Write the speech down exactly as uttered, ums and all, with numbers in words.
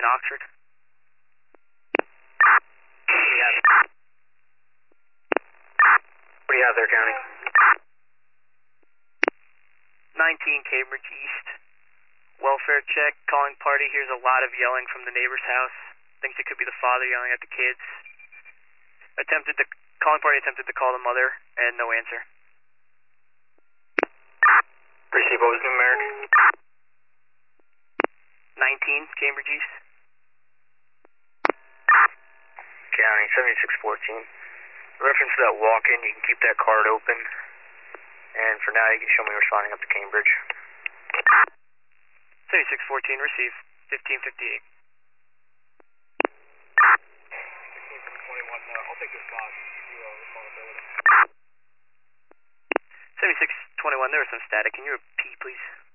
Oxford. What do you have? What do you have there, County? nineteen Cambridge East. Welfare check, calling party, hears a lot of yelling from the neighbor's house. Thinks it could be the father yelling at the kids. Attempted to, calling party attempted to call the mother, and no answer. Receive, what was the numeric? nineteen Cambridge East. County, seventy-six fourteen. Reference to that walk-in, you can keep that card open. And for now, you can show me responding up to Cambridge. seventy-six fourteen, receive. fifteen fifty-eight. sixteen from twenty-one, uh, I'll take this box. Zero responsibility. seventy-six twenty-one, there was some static. Can you repeat, please?